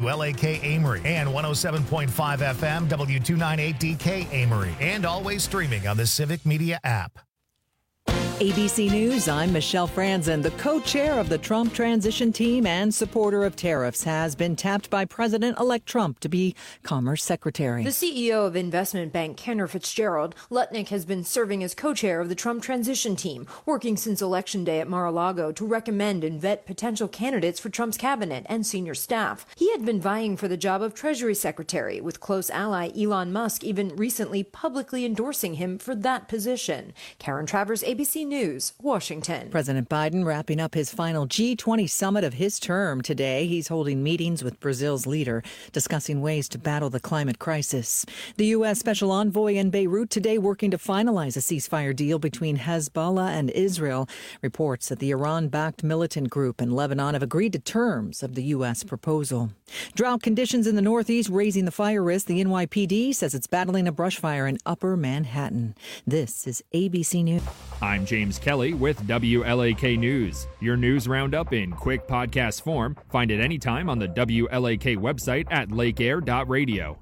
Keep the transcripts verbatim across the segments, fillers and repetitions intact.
W L A K Amory, and one oh seven point five F M, W two ninety-eight D K Amory, and always streaming on the Civic Media app. A B C News, I'm Michelle Franzen. The co-chair of the Trump transition team and supporter of tariffs has been tapped by President-elect Trump to be Commerce Secretary. The C E O of investment bank Cantor Fitzgerald, Lutnick, has been serving as co-chair of the Trump transition team, working since Election Day at Mar-a-Lago to recommend and vet potential candidates for Trump's cabinet and senior staff. He had been vying for the job of Treasury Secretary, with close ally Elon Musk even recently publicly endorsing him for that position. Karen Travers, A B C News, Washington. President Biden wrapping up his final G twenty summit of his term today. He's holding meetings with Brazil's leader, discussing ways to battle the climate crisis. The U S Special Envoy in Beirut today working to finalize a ceasefire deal between Hezbollah and Israel. Reports that the Iran-backed militant group in Lebanon have agreed to terms of the U S proposal. Drought conditions in the Northeast raising the fire risk. The N Y P D says it's battling a brush fire in Upper Manhattan. This is A B C News. I'm James Kelly with W L A K News. Your news roundup in quick podcast form. Find it anytime on the W L A K website at lake air dot radio.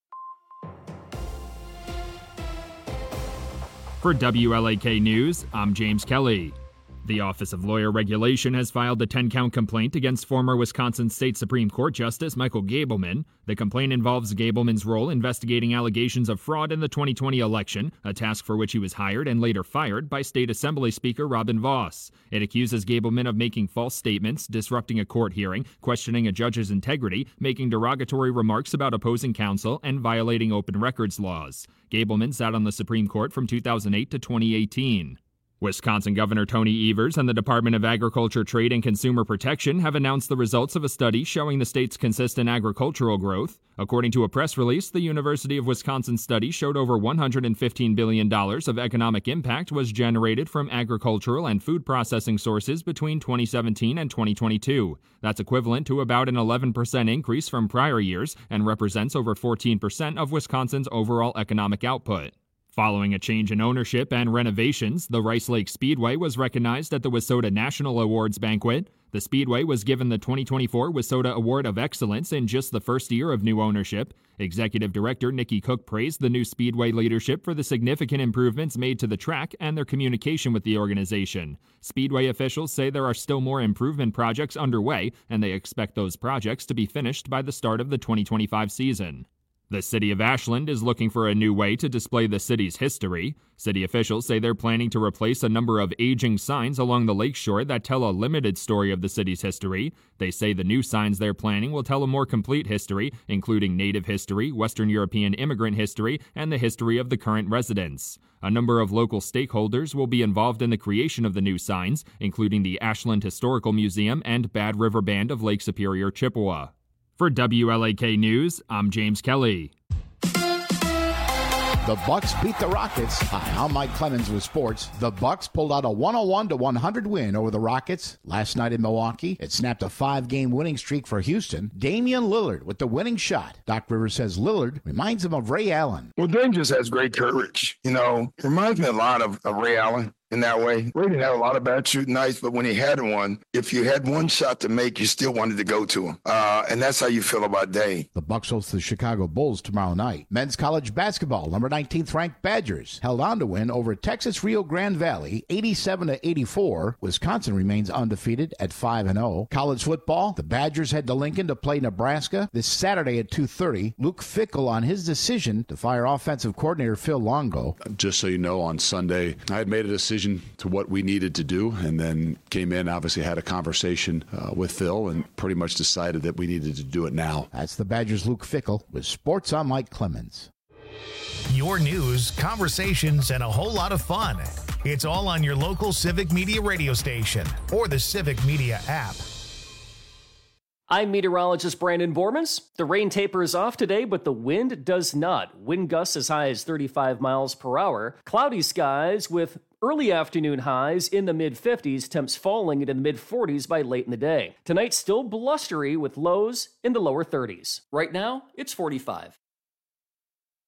For W L A K News, I'm James Kelly. The Office of Lawyer Regulation has filed a ten-count complaint against former Wisconsin State Supreme Court Justice Michael Gableman. The complaint involves Gableman's role investigating allegations of fraud in the twenty twenty election, a task for which he was hired and later fired by State Assembly Speaker Robin Vos. It accuses Gableman of making false statements, disrupting a court hearing, questioning a judge's integrity, making derogatory remarks about opposing counsel, and violating open records laws. Gableman sat on the Supreme Court from two thousand eight to twenty eighteen. Wisconsin Governor Tony Evers and the Department of Agriculture, Trade, and Consumer Protection have announced the results of a study showing the state's consistent agricultural growth. According to a press release, the University of Wisconsin study showed over one hundred fifteen billion dollars of economic impact was generated from agricultural and food processing sources between twenty seventeen and twenty twenty-two. That's equivalent to about an eleven percent increase from prior years and represents over fourteen percent of Wisconsin's overall economic output. Following a change in ownership and renovations, the Rice Lake Speedway was recognized at the WISSOTA National Awards banquet. The Speedway was given the twenty twenty-four WISSOTA Award of Excellence in just the first year of new ownership. Executive Director Nikki Cook praised the new Speedway leadership for the significant improvements made to the track and their communication with the organization. Speedway officials say there are still more improvement projects underway, and they expect those projects to be finished by the start of the twenty twenty-five season. The city of Ashland is looking for a new way to display the city's history. City officials say they're planning to replace a number of aging signs along the lakeshore that tell a limited story of the city's history. They say the new signs they're planning will tell a more complete history, including Native history, Western European immigrant history, and the history of the current residents. A number of local stakeholders will be involved in the creation of the new signs, including the Ashland Historical Museum and Bad River Band of Lake Superior, Chippewa. For W L A K News, I'm James Kelly. The Bucks beat the Rockets. Hi, I'm Mike Clemens with sports. The Bucks pulled out a one oh one to one hundred win over the Rockets last night in Milwaukee. It snapped a five-game winning streak for Houston. Damian Lillard with the winning shot. Doc Rivers says Lillard reminds him of Ray Allen. Well, Dame just has great courage. You know, reminds me a lot of, of Ray Allen. In that way, Ray didn't have a lot of bad shooting nights, but when he had one, if you had one shot to make, you still wanted to go to him. Uh, and that's how you feel about Dame. The Bucks host the Chicago Bulls tomorrow night. Men's college basketball, number nineteenth ranked Badgers held on to win over Texas Rio Grande Valley, eighty-seven to eighty-four. Wisconsin remains undefeated at five and oh. College football, the Badgers head to Lincoln to play Nebraska this Saturday at two thirty. Luke Fickell on his decision to fire offensive coordinator Phil Longo. Just so you know, on Sunday, I had made a decision to what we needed to do, and then came in, obviously had a conversation uh, with Phil, and pretty much decided that we needed to do it now. That's the Badgers' Luke Fickell with Sports. I'm Mike Clemens. Your news, conversations, and a whole lot of fun. It's all on your local Civic Media radio station or the Civic Media app. I'm meteorologist Brandon Bormans. The rain tapers off today, but the wind does not. Wind gusts as high as thirty-five miles per hour. Cloudy skies with early afternoon highs in the mid fifties, temps falling into the mid forties by late in the day. Tonight, still blustery with lows in the lower thirties. Right now, it's forty-five.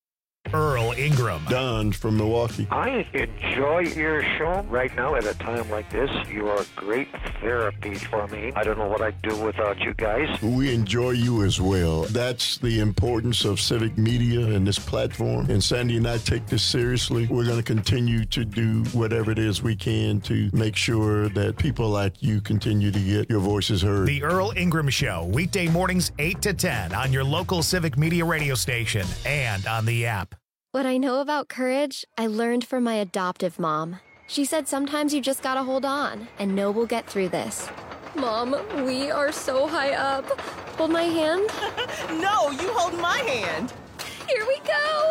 Earl Ingram. Don from Milwaukee. I enjoy your show. Right now, at a time like this, you are great therapy for me. I don't know what I'd do without you guys. We enjoy you as well. That's the importance of civic media and this platform. And Sandy and I take this seriously. We're going to continue to do whatever it is we can to make sure that people like you continue to get your voices heard. The Earl Ingram Show, weekday mornings eight to ten on your local civic media radio station and on the app. What I know about courage, I learned from my adoptive mom. She said sometimes you just gotta hold on and know we'll get through this. Mom, we are so high up. Hold my hand. No, you hold my hand. Here we go.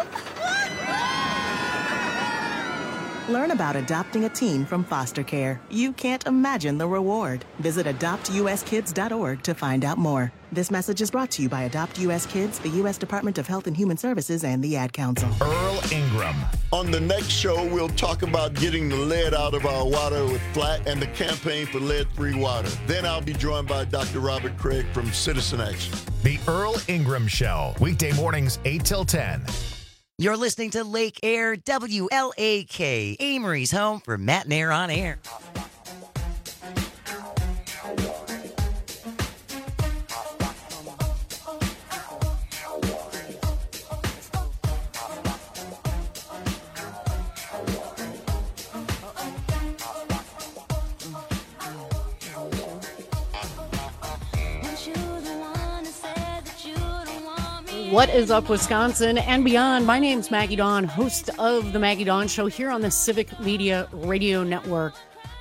Learn about adopting a teen from foster care. You can't imagine the reward. Visit adopt u s kids dot org to find out more. This message is brought to you by Adopt U S Kids, the U S Department of Health and Human Services, and the Ad Council. Earl Ingram. On the next show, we'll talk about getting the lead out of our water with Flat and the campaign for lead-free water. Then I'll be joined by Doctor Robert Craig from Citizen Action. The Earl Ingram Show, weekday mornings eight till ten. You're listening to Lake Air W L A K, Amory's home for Matt and Air on Air. What is up, Wisconsin and beyond? My name's Maggie Dawn, host of The Maggie Dawn Show here on the Civic Media Radio Network.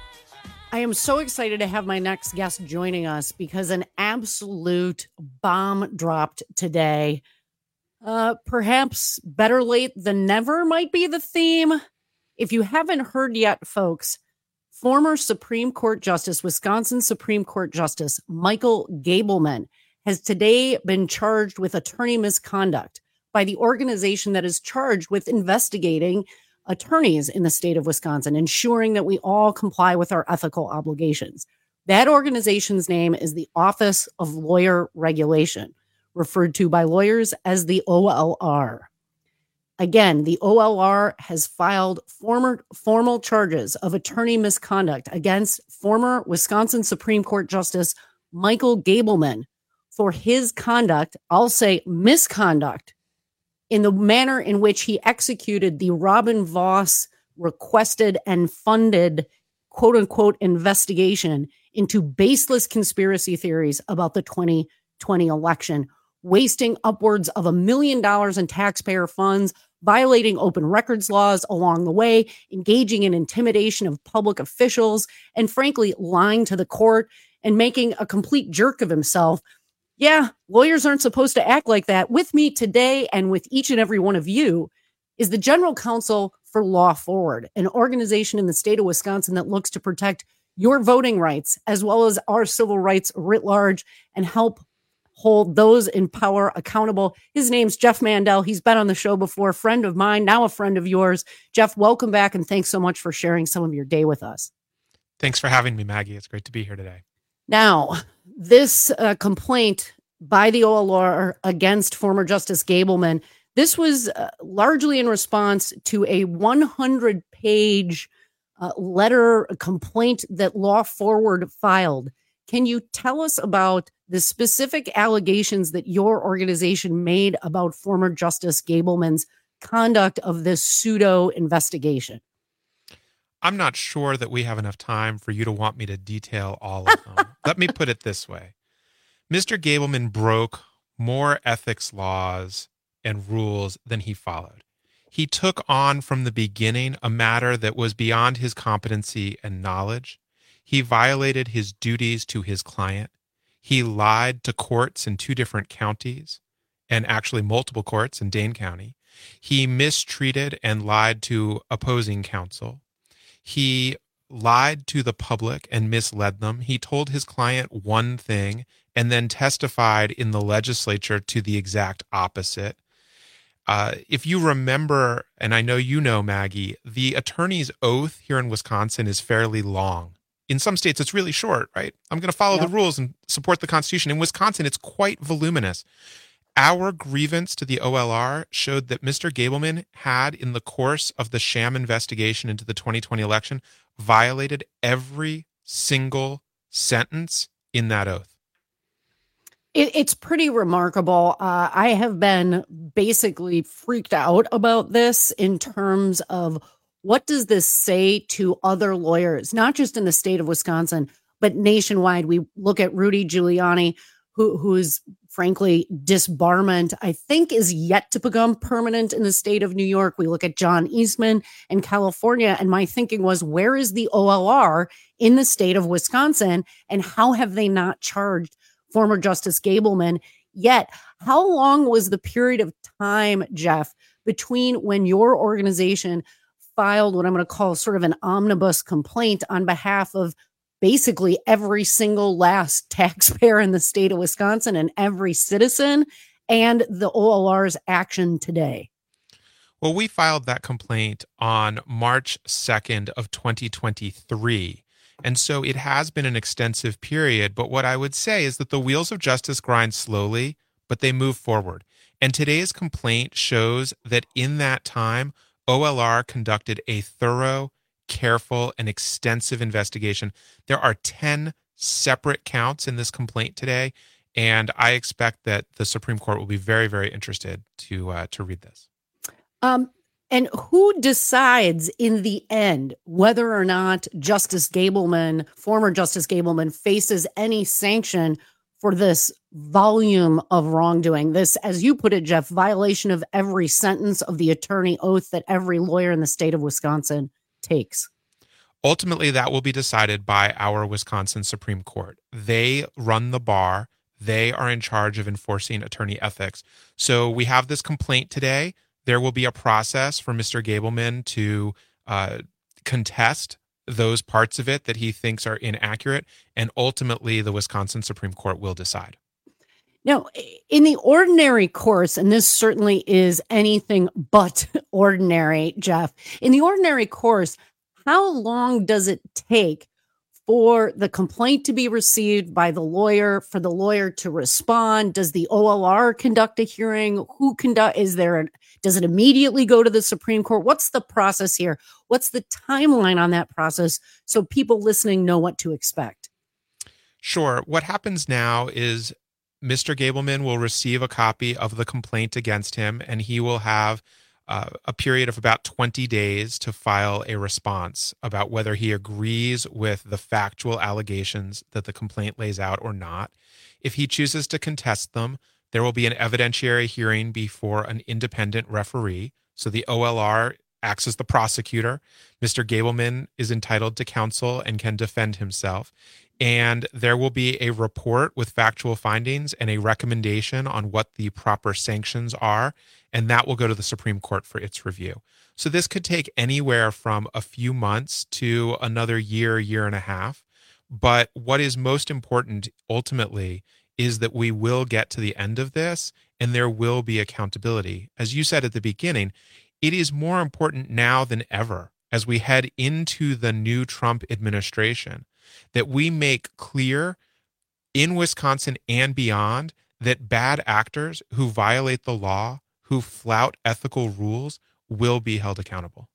I am so excited to have my next guest joining us because an absolute bomb dropped today. Uh, perhaps better late than never might be the theme. If you haven't heard yet, folks, former Supreme Court Justice, Wisconsin Supreme Court Justice Michael Gableman has today been charged with attorney misconduct by the organization that is charged with investigating attorneys in the state of Wisconsin, ensuring that we all comply with our ethical obligations. That organization's name is the Office of Lawyer Regulation, referred to by lawyers as the O L R. Again, the O L R has filed former, formal charges of attorney misconduct against former Wisconsin Supreme Court Justice Michael Gableman for his conduct, I'll say misconduct, in the manner in which he executed the Robin Vos requested and funded quote unquote investigation into baseless conspiracy theories about the twenty twenty election, wasting upwards of a million dollars in taxpayer funds, violating open records laws along the way, engaging in intimidation of public officials, and frankly, lying to the court and making a complete jerk of himself. Yeah, lawyers aren't supposed to act like that. With me today and with each and every one of you is the General Counsel for Law Forward, an organization in the state of Wisconsin that looks to protect your voting rights as well as our civil rights writ large and help hold those in power accountable. His name's Jeff Mandel. He's been on the show before, a friend of mine, now a friend of yours. Jeff, welcome back, and thanks so much for sharing some of your day with us. Thanks for having me, Maggie. It's great to be here today. Now, this uh, complaint by the O L R against former Justice Gableman, this was uh, largely in response to a one hundred page uh, letter complaint that Law Forward filed. Can you tell us about the specific allegations that your organization made about former Justice Gableman's conduct of this pseudo investigation? I'm not sure that we have enough time for you to want me to detail all of them. Let me put it this way. Mister Gableman broke more ethics laws and rules than he followed. He took on from the beginning a matter that was beyond his competency and knowledge. He violated his duties to his client. He lied to courts in two different counties, and actually multiple courts in Dane County. He mistreated and lied to opposing counsel. He lied to the public and misled them. He told his client one thing and then testified in the legislature to the exact opposite. Uh, if you remember, and I know you know, Maggie, the attorney's oath here in Wisconsin is fairly long. In some states, it's really short, right? I'm going to follow yep. the rules and support the Constitution. In Wisconsin, it's quite voluminous. Our grievance to the O L R showed that Mister Gableman had, in the course of the sham investigation into the twenty twenty election, violated every single sentence in that oath. It, it's pretty remarkable. Uh, I have been basically freaked out about this in terms of what does this say to other lawyers, not just in the state of Wisconsin, but nationwide. We look at Rudy Giuliani, who who's frankly disbarment, I think, is yet to become permanent in the state of New York. We look at John Eastman in California, and my thinking was, where is the O L R in the state of Wisconsin, and how have they not charged former Justice Gableman yet? How long was the period of time, Jeff, between when your organization filed what I'm going to call sort of an omnibus complaint on behalf of basically every single last taxpayer in the state of Wisconsin and every citizen, and the O L R's action today? Well, we filed that complaint on March second of twenty twenty-three. And so it has been an extensive period. But what I would say is that the wheels of justice grind slowly, but they move forward. And today's complaint shows that in that time, O L R conducted a thorough, careful, and extensive investigation. There are ten separate counts in this complaint today, and I expect that the Supreme Court will be very, very interested to uh, to read this. Um, and who decides in the end whether or not Justice Gableman, former Justice Gableman, faces any sanction for this volume of wrongdoing? This, as you put it, Jeff, violation of every sentence of the attorney oath that every lawyer in the state of Wisconsin takes. Ultimately, that will be decided by our Wisconsin Supreme Court. They run the bar. They are in charge of enforcing attorney ethics. So we have this complaint today. There will be a process for Mister Gableman to uh, contest those parts of it that he thinks are inaccurate, and ultimately the Wisconsin Supreme Court will decide. Now, in the ordinary course, and this certainly is anything but ordinary, Jeff, in the ordinary course, how long does it take for the complaint to be received by the lawyer, for the lawyer to respond? Does the O L R conduct a hearing? Who conduct? Is there a, does it immediately go to the Supreme Court? What's the process here? What's the timeline on that process so people listening know what to expect? Sure. What happens now is Mister Gableman will receive a copy of the complaint against him, and he will have uh, a period of about twenty days to file a response about whether he agrees with the factual allegations that the complaint lays out or not. If he chooses to contest them, there will be an evidentiary hearing before an independent referee. So the O L R acts as the prosecutor. Mister Gableman is entitled to counsel and can defend himself. And there will be a report with factual findings and a recommendation on what the proper sanctions are, and that will go to the Supreme Court for its review. So this could take anywhere from a few months to another year, year and a half. But what is most important ultimately is that we will get to the end of this and there will be accountability. As you said at the beginning, it is more important now than ever as we head into the new Trump administration that we make clear in Wisconsin and beyond that bad actors who violate the law, who flout ethical rules, will be held accountable.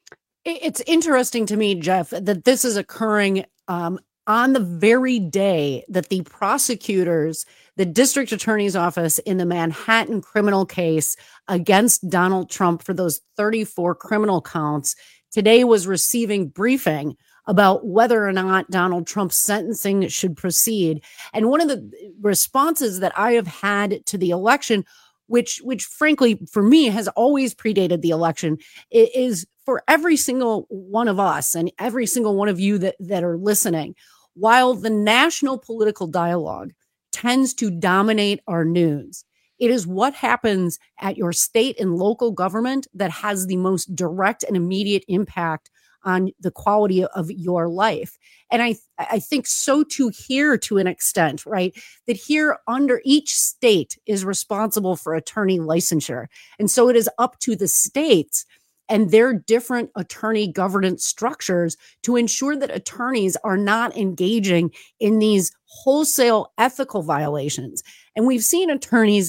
It's interesting to me, Jeff, that this is occurring um, on the very day that the prosecutors, the district attorney's office in the Manhattan criminal case against Donald Trump for those thirty-four criminal counts, today was receiving briefing about whether or not Donald Trump's sentencing should proceed. And one of the responses that I have had to the election, which, which frankly, for me, has always predated the election, is for every single one of us and every single one of you that, that are listening, while the national political dialogue tends to dominate our news, it is what happens at your state and local government that has the most direct and immediate impact on the quality of your life. And I, I think so too here to an extent, right? That here under each state is responsible for attorney licensure. And so it is up to the states and their different attorney governance structures to ensure that attorneys are not engaging in these wholesale ethical violations. And we've seen attorneys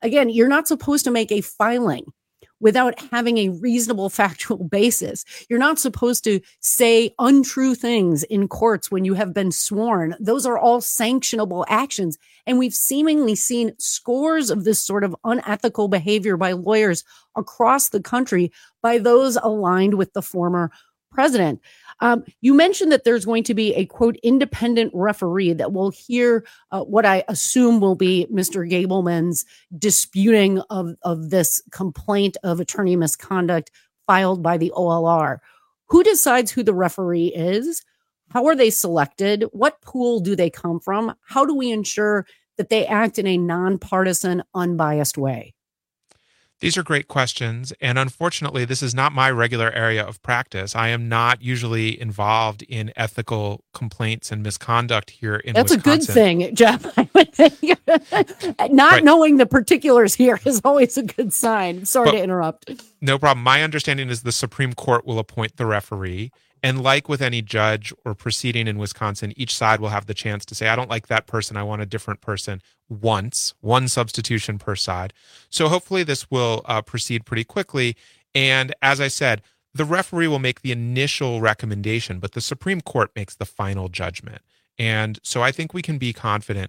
again, you're not supposed to make a filing without having a reasonable factual basis. You're not supposed to say untrue things in courts when you have been sworn. Those are all sanctionable actions. And we've seemingly seen scores of this sort of unethical behavior by lawyers across the country by those aligned with the former president. Um, you mentioned that there's going to be a, quote, independent referee that will hear uh, what I assume will be Mister Gableman's disputing of, of this complaint of attorney misconduct filed by the O L R. Who decides who the referee is? How are they selected? What pool do they come from? How do we ensure that they act in a nonpartisan, unbiased way? These are great questions, and unfortunately, this is not my regular area of practice. I am not usually involved in ethical complaints and misconduct here in That's Wisconsin. That's a good thing, Jeff. I would think. Not right. knowing the particulars here is always a good sign. Sorry but, to interrupt. No problem. My understanding is the Supreme Court will appoint the referee. And like with any judge or proceeding in Wisconsin, each side will have the chance to say, I don't like that person, I want a different person once, one substitution per side. So hopefully this will uh, proceed pretty quickly. And as I said, the referee will make the initial recommendation, but the Supreme Court makes the final judgment. And so I think we can be confident.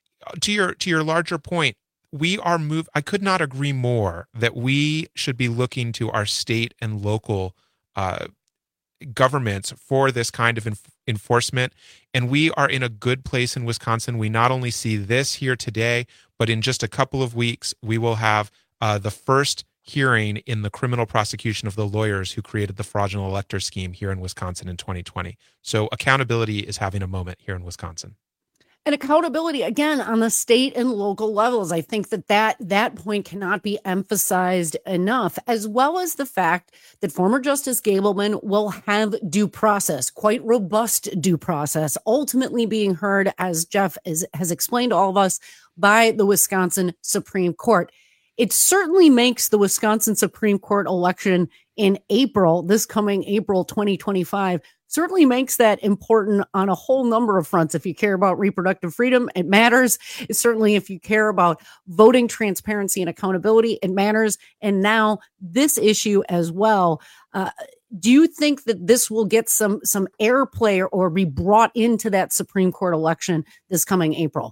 To your to your larger point, we are move. I could not agree more that we should be looking to our state and local uh governments for this kind of enf- enforcement. And we are in a good place in Wisconsin. We not only see this here today, but in just a couple of weeks, we will have uh, the first hearing in the criminal prosecution of the lawyers who created the fraudulent elector scheme here in Wisconsin in twenty twenty. So accountability is having a moment here in Wisconsin. And accountability, again, on the state and local levels. I think that, that that point cannot be emphasized enough, as well as the fact that former Justice Gableman will have due process, quite robust due process, ultimately being heard, as Jeff is, has explained to all of us, by the Wisconsin Supreme Court. It certainly makes the Wisconsin Supreme Court election in April, this coming April twenty twenty-five, certainly makes that important on a whole number of fronts. If you care about reproductive freedom, it matters. It's certainly if you care about voting transparency and accountability, it matters. And now this issue as well. Uh, do you think that this will get some some airplay or, or be brought into that Supreme Court election this coming April?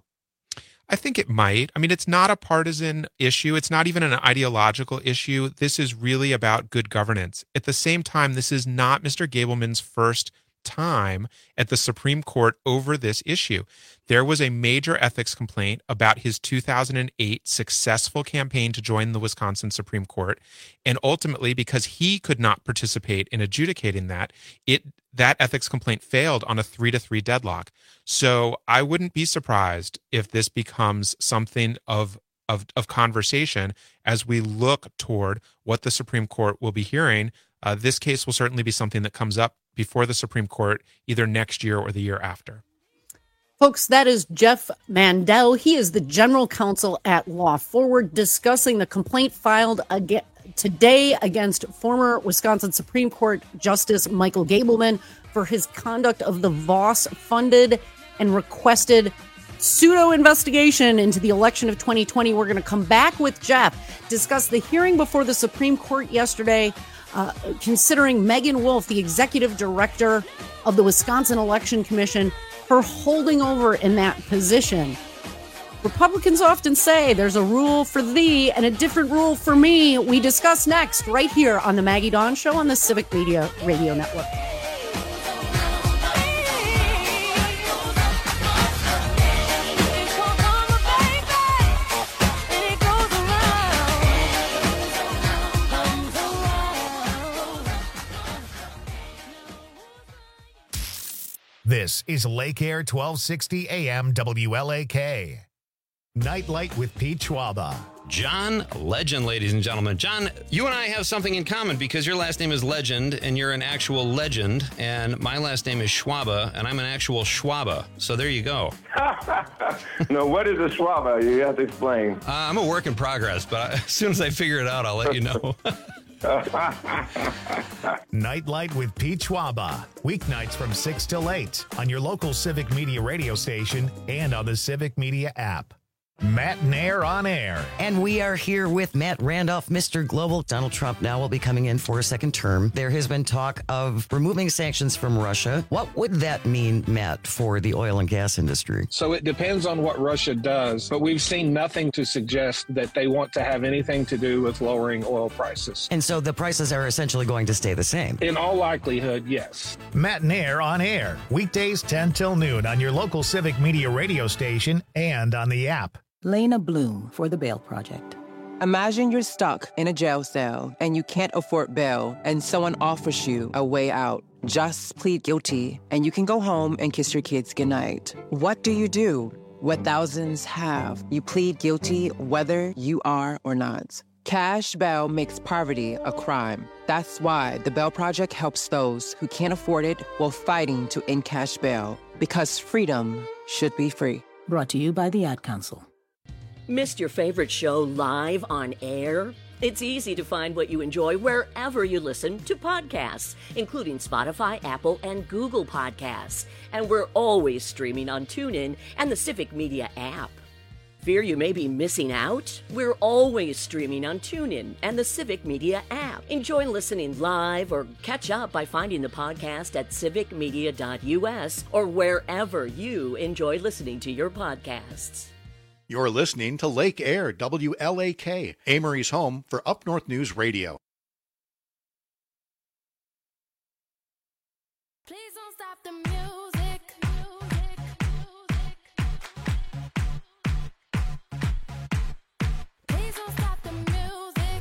I think it might. I mean, it's not a partisan issue. It's not even an ideological issue. This is really about good governance. At the same time, this is not Mister Gableman's first time at the Supreme Court over this issue. There was a major ethics complaint about his two thousand eight successful campaign to join the Wisconsin Supreme Court. And ultimately, because he could not participate in adjudicating that, it that ethics complaint failed on a three to three deadlock. So I wouldn't be surprised if this becomes something of Of, of conversation as we look toward what the Supreme Court will be hearing. Uh, this case will certainly be something that comes up before the Supreme Court either next year or the year after. Folks, that is Jeff Mandel. He is the general counsel at Law Forward, discussing the complaint filed again today against former Wisconsin Supreme Court Justice Michael Gableman for his conduct of the Voss-funded and requested pseudo-investigation into the election of twenty twenty. We're going to come back with Jeff, discuss the hearing before the Supreme Court yesterday, uh, considering Megan Wolf, the executive director of the Wisconsin Election Commission, her holding over in that position. Republicans often say there's a rule for thee and a different rule for me. We discuss next right here on the Maggie Dawn Show on the Civic Media Radio Network. This is Lake Air twelve sixty A M W L A K. Nightlight with Pete Schwaba. John Legend, ladies and gentlemen. John, you and I have something in common because your last name is Legend and you're an actual legend, and my last name is Schwaba and I'm an actual Schwaba. So there you go. No, what is a Schwaba? You have to explain. Uh, I'm a work in progress, but as soon as I figure it out, I'll let you know. Nightlight with Pete Schwaba. Weeknights from six till eight on your local Civic Media radio station and on the Civic Media app. Matt Nair on air. And we are here with Matt Randolph, Mister Global. Donald Trump now will be coming in for a second term. There has been talk of removing sanctions from Russia. What would that mean, Matt, for the oil and gas industry? So it depends on what Russia does, but we've seen nothing to suggest that they want to have anything to do with lowering oil prices. And so the prices are essentially going to stay the same? In all likelihood, yes. Matt Nair on air. Weekdays ten till noon on your local Civic Media radio station and on the app. Lena Bloom for the Bail Project. Imagine you're stuck in a jail cell and you can't afford bail and someone offers you a way out. Just plead guilty and you can go home and kiss your kids goodnight. What do you do? What thousands have. You plead guilty whether you are or not. Cash bail makes poverty a crime. That's why the Bail Project helps those who can't afford it while fighting to end cash bail. Because freedom should be free. Brought to you by the Ad Council. Missed your favorite show live on air? It's easy to find what you enjoy wherever you listen to podcasts, including Spotify, Apple, and Google Podcasts. And we're always streaming on TuneIn and the Civic Media app. Fear you may be missing out? We're always streaming on TuneIn and the Civic Media app. Enjoy listening live or catch up by finding the podcast at civic media dot u s or wherever you enjoy listening to your podcasts. You're listening to Lake Air, W L A K, Amory's home for Up North News Radio. Please don't stop the music. Please don't stop the music.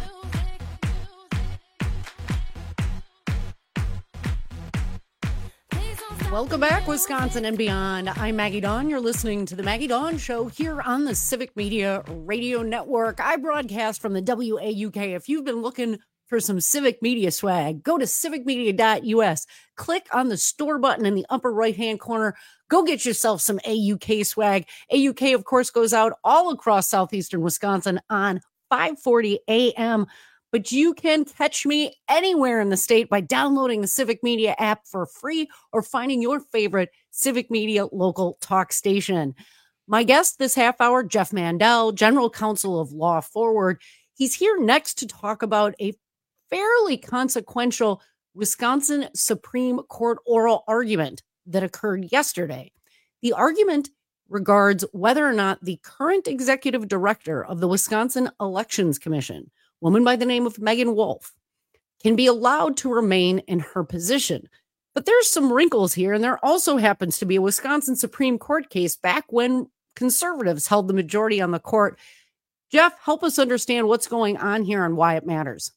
Welcome back, Wisconsin and beyond. I'm Maggie Dawn. You're listening to the Maggie Dawn Show here on the Civic Media Radio Network. I broadcast from the W A U K. If you've been looking for some Civic Media swag, go to civic media dot u s. Click on the store button in the upper right-hand corner. Go get yourself some A U K swag. A U K, of course, goes out all across southeastern Wisconsin on five forty a m But you can catch me anywhere in the state by downloading the Civic Media app for free or finding your favorite Civic Media local talk station. My guest this half hour, Jeff Mandel, General Counsel of Law Forward. He's here next to talk about a fairly consequential Wisconsin Supreme Court oral argument that occurred yesterday. The argument regards whether or not the current executive director of the Wisconsin Elections Commission, woman by the name of Megan Wolf, can be allowed to remain in her position. But there's some wrinkles here, and there also happens to be a Wisconsin Supreme Court case back when conservatives held the majority on the court. Jeff, help us understand what's going on here and why it matters.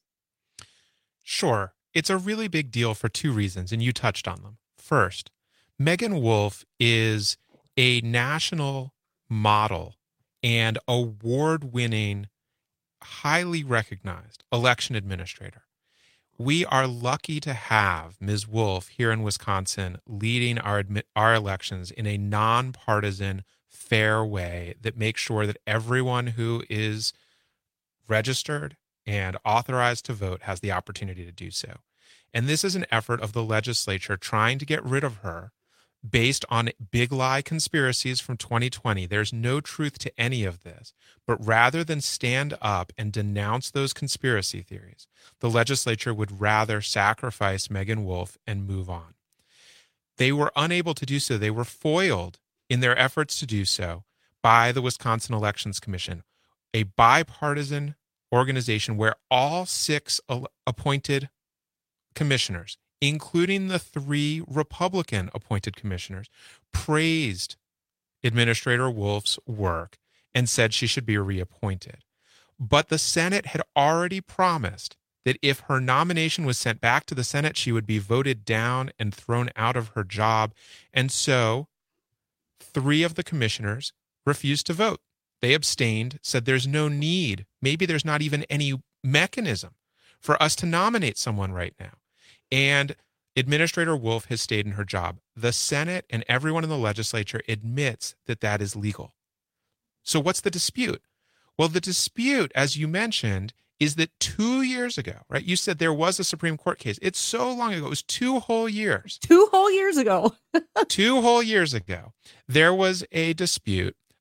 Sure. It's a really big deal for two reasons, and you touched on them. First, Megan Wolf is a national model and award-winning, highly recognized election administrator. We are lucky to have Miz Wolf here in Wisconsin leading our admi- our elections in a nonpartisan, fair way that makes sure that everyone who is registered and authorized to vote has the opportunity to do so. And this is an effort of the legislature trying to get rid of her based on big lie conspiracies from twenty twenty. There's no truth to any of this. But rather than stand up and denounce those conspiracy theories, the legislature would rather sacrifice Megan Wolf and move on. They were unable to do so. They were foiled in their efforts to do so by the Wisconsin Elections Commission, a bipartisan organization where all six appointed commissioners, including the three Republican appointed commissioners, praised Administrator Wolf's work and said she should be reappointed. But the Senate had already promised that if her nomination was sent back to the Senate, she would be voted down and thrown out of her job. And so three of the commissioners refused to vote. They abstained, said there's no need. Maybe there's not even any mechanism for us to nominate someone right now. And Administrator Wolf has stayed in her job. The Senate and everyone in the legislature admits that that is legal. So what's the dispute? Well, the dispute, as you mentioned, is that two years ago, right? You said there was a Supreme Court case. It's so long ago. It was two whole years. Two whole years ago. two whole years ago, there was a dispute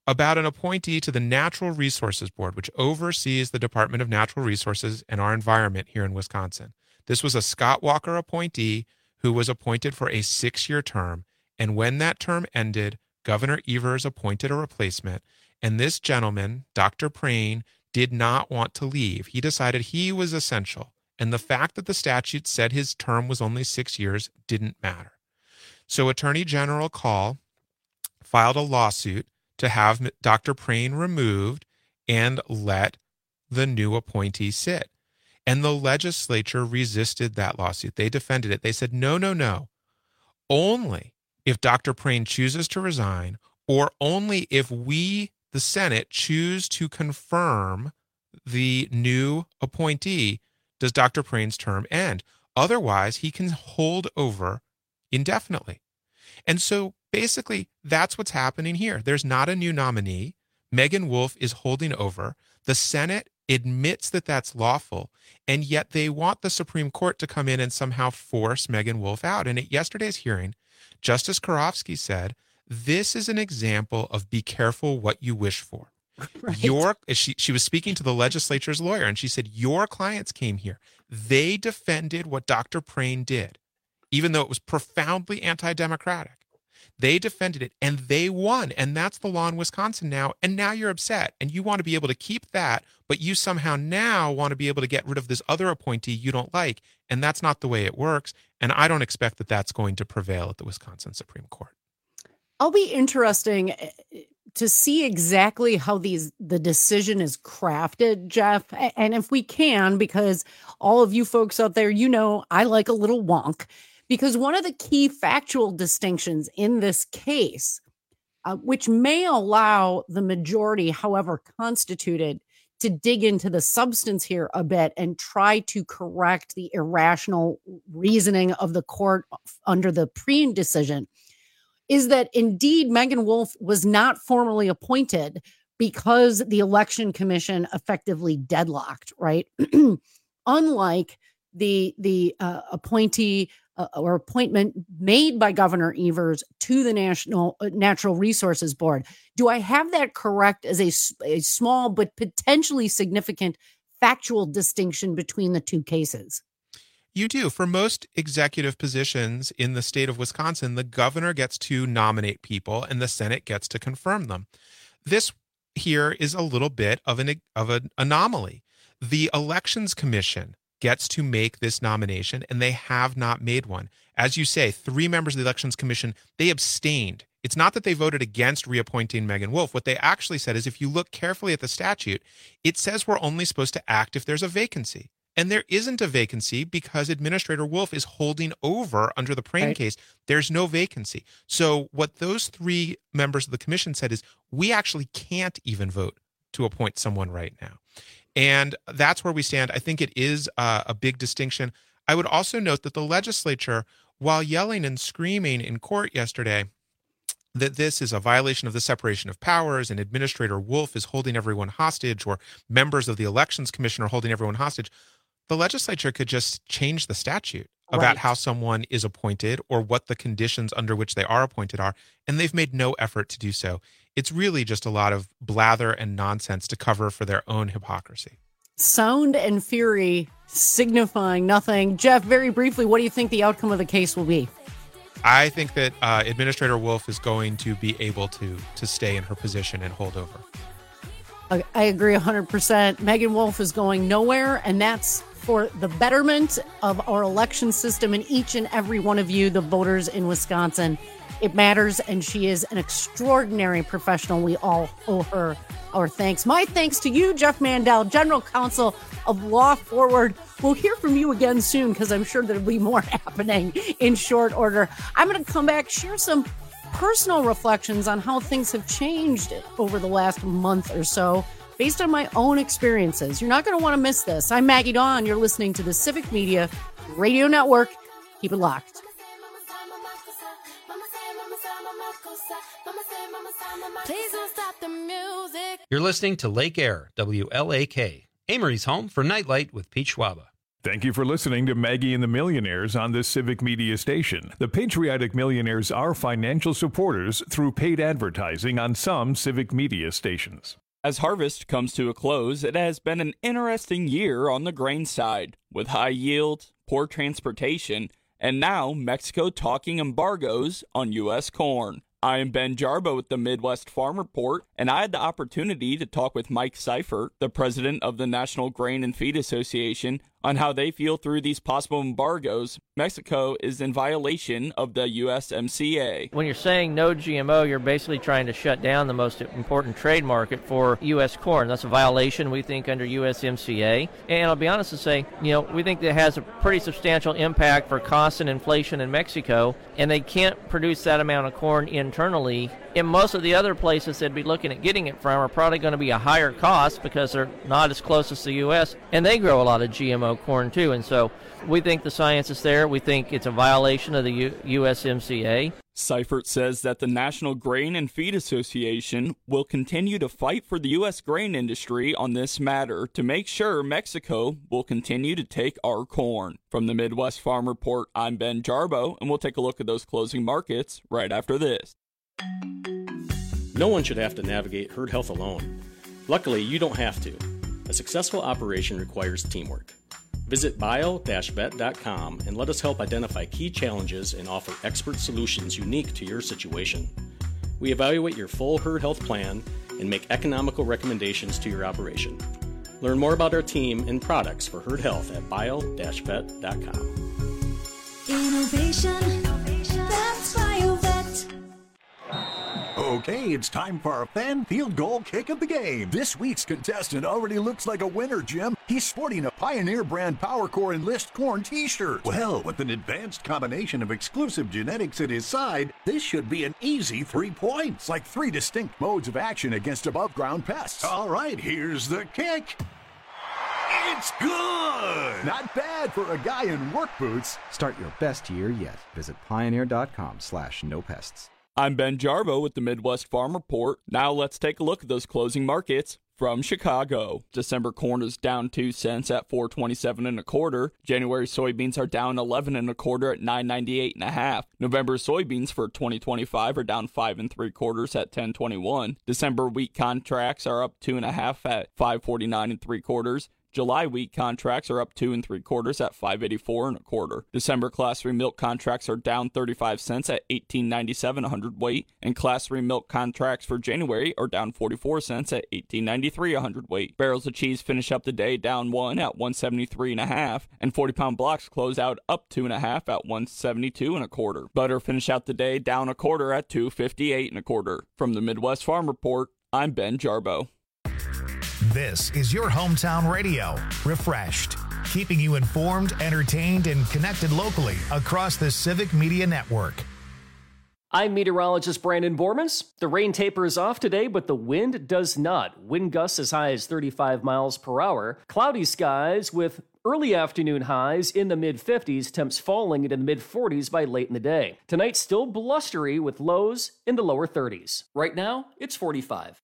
about an appointee to the Natural Resources Board, which oversees the Department of Natural Resources and our environment here in Wisconsin. This was a Scott Walker appointee who was appointed for a six-year term. And when that term ended, Governor Evers appointed a replacement. And this gentleman, Doctor Prane, did not want to leave. He decided he was essential. And the fact that the statute said his term was only six years didn't matter. So Attorney General Call filed a lawsuit to have Doctor Prane removed and let the new appointee sit. And the legislature resisted that lawsuit. They defended it. They said, no, no, no. Only if Doctor Prane chooses to resign, or only if we, the Senate, choose to confirm the new appointee, does Doctor Prane's term end. Otherwise, he can hold over indefinitely. And so basically, that's what's happening here. There's not a new nominee. Megan Wolf is holding over. The Senate admits that that's lawful, and yet they want the Supreme Court to come in and somehow force Megan Wolf out. And at yesterday's hearing, Justice Karofsky said, this is an example of be careful what you wish for. Right. Your she, she was speaking to the legislature's lawyer, and she said, your clients came here. They defended what Doctor Prane did, even though it was profoundly anti-democratic. They defended it, and they won, and that's the law in Wisconsin now, and now you're upset, and you want to be able to keep that, but you somehow now want to be able to get rid of this other appointee you don't like, and that's not the way it works, and I don't expect that that's going to prevail at the Wisconsin Supreme Court. I'll be interesting to see exactly how these the decision is crafted, Jeff, and if we can, because all of you folks out there, you know, I like a little wonk. Because one of the key factual distinctions in this case, uh, which may allow the majority, however constituted, to dig into the substance here a bit and try to correct the irrational reasoning of the court under the Prane decision, is that indeed Megan Wolf was not formally appointed because the Election Commission effectively deadlocked, right? Unlike the, the uh, appointee Uh, or appointment made by Governor Evers to the National uh, Natural Resources Board. Do I have that correct as a, a small but potentially significant factual distinction between the two cases? You do. For most executive positions in the state of Wisconsin, the governor gets to nominate people and the Senate gets to confirm them. This here is a little bit of an of an anomaly. The Elections Commission gets to make this nomination, and they have not made one. As you say, three members of the Elections Commission, they abstained. It's not that they voted against reappointing Megan Wolf. What they actually said is if you look carefully at the statute, it says we're only supposed to act if there's a vacancy. And there isn't a vacancy because Administrator Wolf is holding over under the Prane right. case. There's no vacancy. So what those three members of the commission said is we actually can't even vote to appoint someone right now. And that's where we stand. I think it is uh, a big distinction. I would also note that the legislature, while yelling and screaming in court yesterday that this is a violation of the separation of powers and Administrator Wolf is holding everyone hostage or members of the Elections Commission are holding everyone hostage, the legislature could just change the statute about right. how someone is appointed or what the conditions under which they are appointed are, and they've made no effort to do so. It's really just a lot of blather and nonsense to cover for their own hypocrisy. Sound and fury signifying nothing. Jeff, very briefly, what do you think the outcome of the case will be? I think that uh, Administrator Wolf is going to be able to to stay in her position and hold over. I agree one hundred percent. Megan Wolf is going nowhere, and that's for the betterment of our election system and each and every one of you, the voters in Wisconsin. It matters, and she is an extraordinary professional. We all owe her our thanks. My thanks to you, Jeff Mandel, General Counsel of Law Forward. We'll hear from you again soon because I'm sure there'll be more happening in short order. I'm going to come back, share some personal reflections on how things have changed over the last month or so based on my own experiences. You're not going to want to miss this. I'm Maggie Dawn. You're listening to the Civic Media Radio Network. Keep it locked. Please don't stop the music. You're listening to Lake Air, W L A K, Amory's home for Nightlight with Pete Schwaba. Thank you for listening to Maggie and the Millionaires on this Civic Media station. The patriotic millionaires are financial supporters through paid advertising on some Civic Media stations. As harvest comes to a close, it has been an interesting year on the grain side, with high yields, poor transportation, and now Mexico talking embargoes on U S corn. I am Ben Jarbo with the Midwest Farm Report, and I had the opportunity to talk with Mike Seifert, the president of the National Grain and Feed Association, on how they feel through these possible embargoes. Mexico is in violation of the U S M C A. When you're saying no G M O, you're basically trying to shut down the most important trade market for U S corn. That's a violation, we think, under U S M C A. And I'll be honest and say, you know, we think that has a pretty substantial impact for costs and inflation in Mexico, and they can't produce that amount of corn internally. In most of the other places they'd be looking at getting it from are probably going to be a higher cost because they're not as close as the U S, and they grow a lot of G M O corn too. And so we think the science is there. We think it's a violation of the U- USMCA. Seifert says that the National Grain and Feed Association will continue to fight for the U S grain industry on this matter to make sure Mexico will continue to take our corn. From the Midwest Farm Report, I'm Ben Jarbo, and we'll take a look at those closing markets right after this. No one should have to navigate herd health alone. Luckily, you don't have to. A successful operation requires teamwork. Visit bio dash vet dot com and let us help identify key challenges and offer expert solutions unique to your situation. We evaluate your full herd health plan and make economical recommendations to your operation. Learn more about our team and products for herd health at bio dash vet dot com. Innovation, that's BioVet. Okay, it's time for our fan field goal kick of the game. This week's contestant already looks like a winner, Jim. He's sporting a Pioneer brand PowerCore Enlist Corn t-shirt. Well, with an advanced combination of exclusive genetics at his side, this should be an easy three points, like three distinct modes of action against above-ground pests. All right, here's the kick. It's good! Not bad for a guy in work boots. Start your best year yet. Visit pioneer.com slash no pests. I'm Ben Jarbo with the Midwest Farm Report. Now let's take a look at those closing markets from Chicago. December corn is down two cents at four twenty-seven and a quarter. January soybeans are down eleven and a quarter at nine ninety-eight and a half. November soybeans for twenty twenty-five are down five and three quarters at ten twenty-one. December wheat contracts are up two and a half at five forty-nine and three quarters. July wheat contracts are up two and three quarters at five eighty-four and a quarter. December class three milk contracts are down thirty-five cents at eighteen ninety-seven a hundredweight, and class three milk contracts for January are down forty-four cents at eighteen ninety-three a hundredweight. Barrels of cheese finish up the day down one at one seventy-three and a half, and forty pound blocks close out up two and a half at one seventy-two and a quarter. Butter finish out the day down a quarter at two fifty-eight and a quarter. From the Midwest Farm Report, I'm Ben Jarbo. This is your hometown radio, refreshed, keeping you informed, entertained, and connected locally across the Civic Media Network. I'm meteorologist Brandon Bormans. The rain tapers off today, but the wind does not. Wind gusts as high as thirty-five miles per hour. Cloudy skies with early afternoon highs in the mid fifties, temps falling into the mid forties by late in the day. Tonight, still blustery with lows in the lower thirties. Right now, it's forty-five.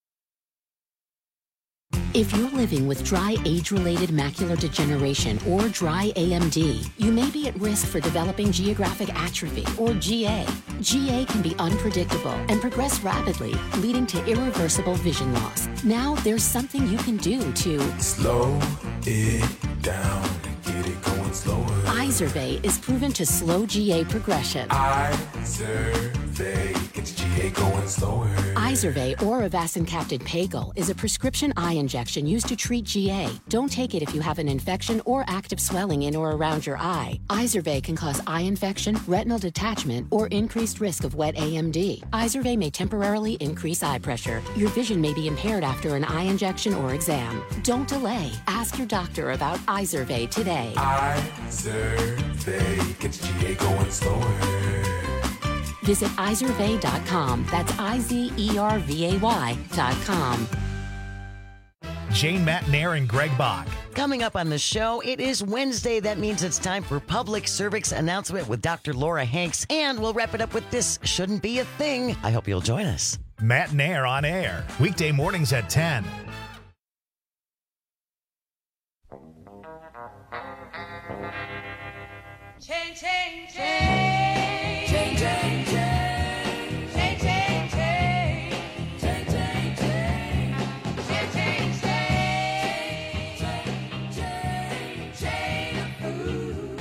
If you're living with dry age-related macular degeneration or dry A M D, you may be at risk for developing geographic atrophy or G A. G A can be unpredictable and progress rapidly, leading to irreversible vision loss. Now there's something you can do to slow it down and get it going slower. Izervay is proven to slow G A progression. Izervay gets G A going slower. Izervay or avacincaptad pagel is a prescription eye injection used to treat G A. Don't take it if you have an infection or active swelling in or around your eye. Izervay can cause eye infection, retinal detachment, or increased risk of wet A M D. Izervay may temporarily increase eye pressure. Your vision may be impaired after an eye injection or exam. Don't delay. Ask your doctor about Izervay today. Izervay gets G A going slower. Visit izervay dot com. That's I Z E R V A Y dot com. Jane Matnair and Greg Bach. Coming up on the show, it is Wednesday. That means it's time for Public Service Announcement with Doctor Laura Hanks. And we'll wrap it up with This Shouldn't Be a Thing. I hope you'll join us. Matnair on air, weekday mornings at ten. Change, change, change. Change, change, change. Change, change, change. Change, change, change. Change, change, change. Change, change, change.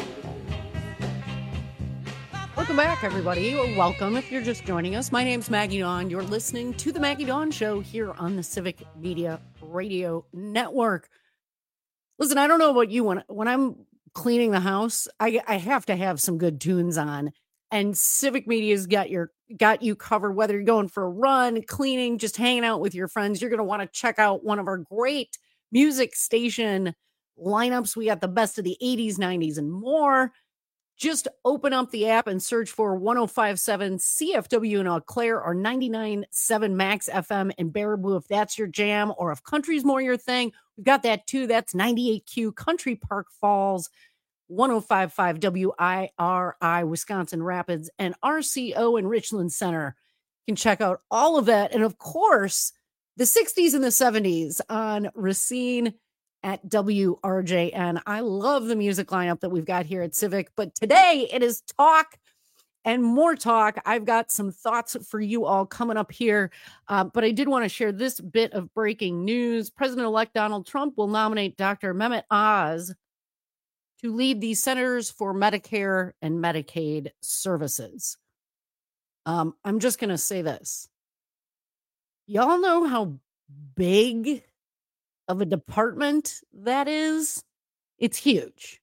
Welcome back, everybody. Or welcome if you're just joining us. My name's Maggie Dawn. You're listening to the Maggie Dawn Show here on the Civic Media Radio Network. Listen, I don't know about you. When, when I'm cleaning the house, I, I have to have some good tunes on. And Civic Media's got your got you covered, whether you're going for a run, cleaning, just hanging out with your friends. You're going to want to check out one of our great music station lineups. We got the best of the eighties, nineties, and more. Just open up the app and search for one oh five point seven C F W in Eau Claire or ninety-nine point seven Max F M in Baraboo if that's your jam, or if country's more your thing, we've got that too. That's ninety-eight Q Country Park Falls, one oh five point five W I R I Wisconsin Rapids, and R C O in Richland Center. You can check out all of that. And of course, the sixties and the seventies on Racine at W R J N. I love the music lineup that we've got here at Civic, but today it is talk and more talk. I've got some thoughts for you all coming up here, uh, but I did want to share this bit of breaking news. President-elect Donald Trump will nominate Doctor Mehmet Oz to lead the Centers for Medicare and Medicaid Services. Um, I'm just going to say this. Y'all know how big of a department that is? It's huge.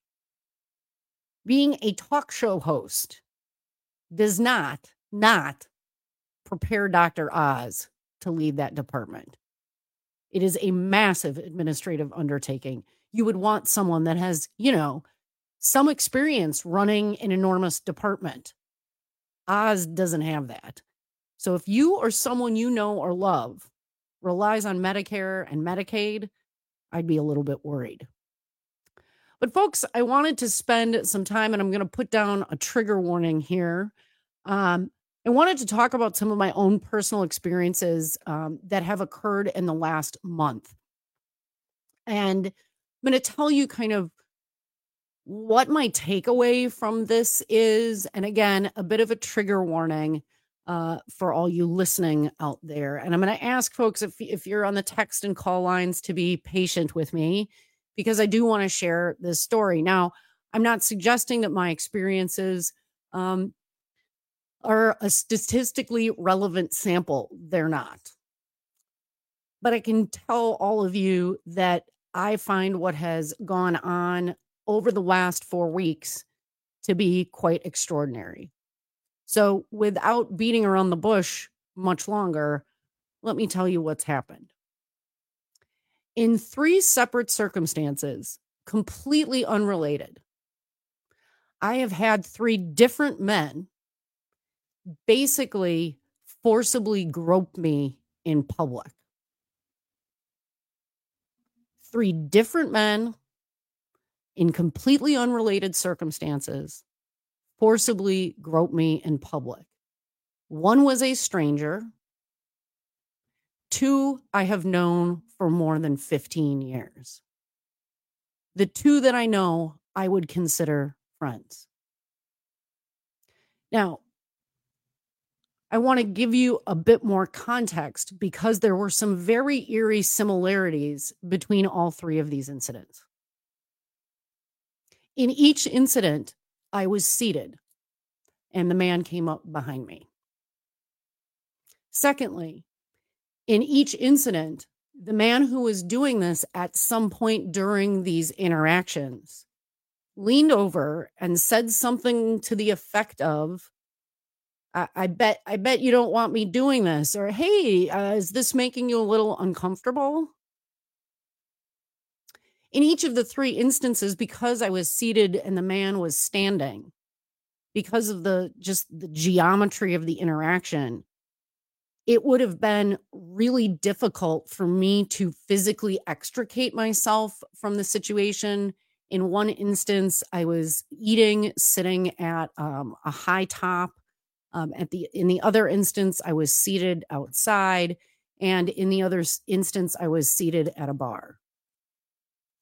Being a talk show host does not, not prepare Doctor Oz to lead that department. It is a massive administrative undertaking. You would want someone that has, you know, some experience running an enormous department. Oz doesn't have that. So if you or someone you know or love relies on Medicare and Medicaid, I'd be a little bit worried. But folks, I wanted to spend some time, and I'm going to put down a trigger warning here. Um, I wanted to talk about some of my own personal experiences um, that have occurred in the last month. And I'm going to tell you kind of what my takeaway from this is. And again, a bit of a trigger warning uh, for all you listening out there. And I'm going to ask folks, if, if you're on the text and call lines, to be patient with me, because I do want to share this story. Now, I'm not suggesting that my experiences um, are a statistically relevant sample. They're not. But I can tell all of you that I find what has gone on over the last four weeks to be quite extraordinary. So without beating around the bush much longer, let me tell you what's happened. In three separate circumstances, completely unrelated, I have had three different men basically forcibly grope me in public. Three different men in completely unrelated circumstances forcibly grope me in public. One was a stranger. Two, I have known for more than fifteen years. The two that I know, I would consider friends. Now, I want to give you a bit more context because there were some very eerie similarities between all three of these incidents. In each incident, I was seated and the man came up behind me. Secondly, in each incident, the man who was doing this at some point during these interactions leaned over and said something to the effect of, I, I bet I bet you don't want me doing this, or, hey, uh, is this making you a little uncomfortable? In each of the three instances, because I was seated and the man was standing, because of the just the geometry of the interaction, it would have been really difficult for me to physically extricate myself from the situation. In one instance, I was eating, sitting at um, a high top. Um, at the in the other instance, I was seated outside, and in the other instance, I was seated at a bar.